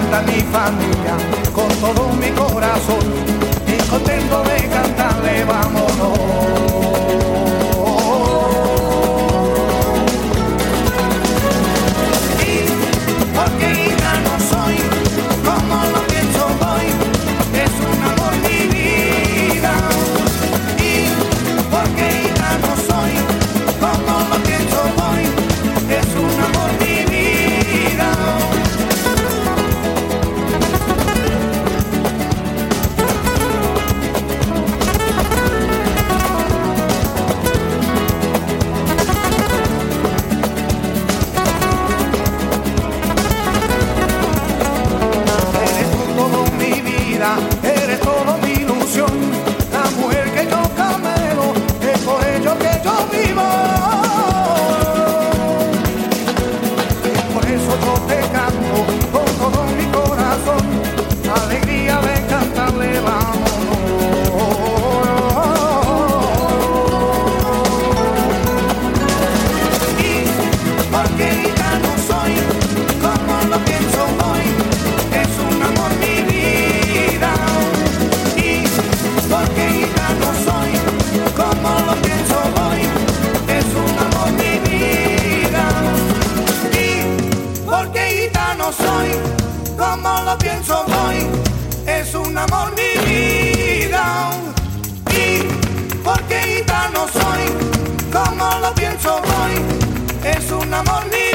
canta mi familia con todo mi corazón y contento de cantarle vámonos. Y porque gitano soy, como lo pienso voy, es un amor mi vida. Y porque gitano soy, como lo pienso voy, es un amor mi vida. Eres todo mi ilusión, la mujer que yo camelo, es por ello que yo vivo. Y por eso yo te canto con todo mi corazón, alegría de cantarle vámonos. Y porque gitano soy, como lo pienso hoy, es un amor mi vida. Porque gitano soy, como lo pienso hoy, es un amor mi vida. Y porque gitano soy, como lo pienso hoy, es un amor mi vida. Y porque gitano soy, como lo pienso hoy, es un amor mi vida.